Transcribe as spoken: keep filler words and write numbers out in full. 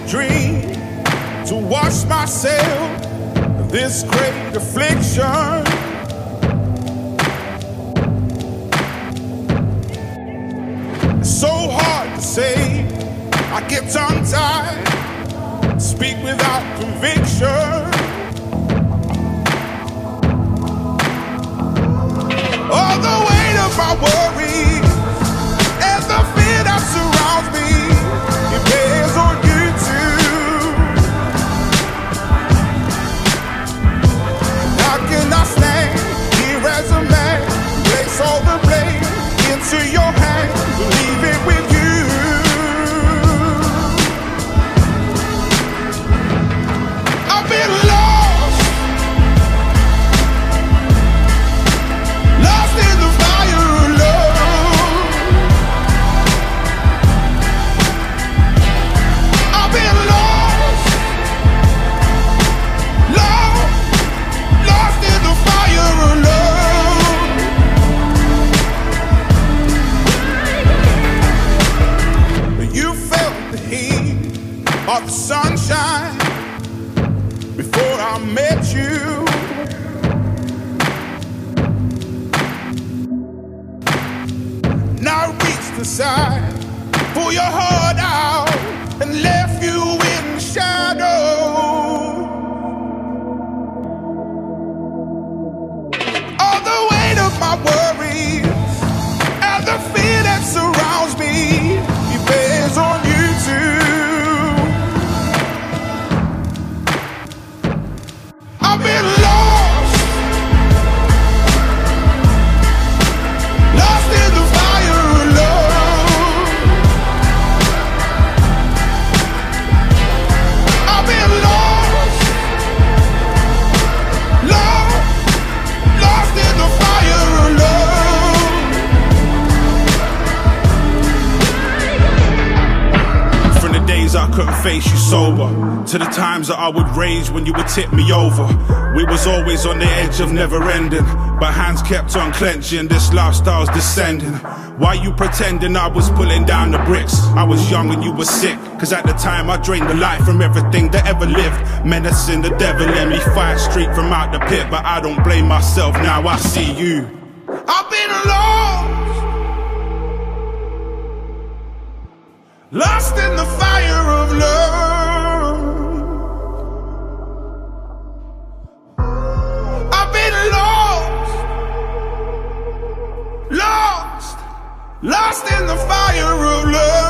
dream to wash myself of this great affliction. It's so hard to say, I get tongue-tied, speak without conviction. All the weight of my worries and the fear that surrounds me, it bears on you too. How can I stand here as a man, place all the blame into your hands, leave it with you? I've been lost, lost in the fire of love. I've been lost, lost, lost in the fire of love. You felt the heat of the sunshine before I met you. Now I reached aside, pull your heart out, and left you in the shadow. All the weight of my worries and the fear that surrounds me, it bears on you too. I've been lost, lost in the fire of love. I've been lost, lost, lost in the fire of love. From the days I couldn't face you sober, to the times that I would rage when you would tip me over. We was always on the edge of never ending, but hands kept on clenching, this lifestyle's descending. Why you pretending I was pulling down the bricks? I was young and you were sick, cause at the time I drained the life from everything that ever lived. Menacing the devil in me, fire streak from out the pit, but I don't blame myself now, I see you. I've been lost, lost in the fire of love. I've been lost, lost, lost in the fire of love.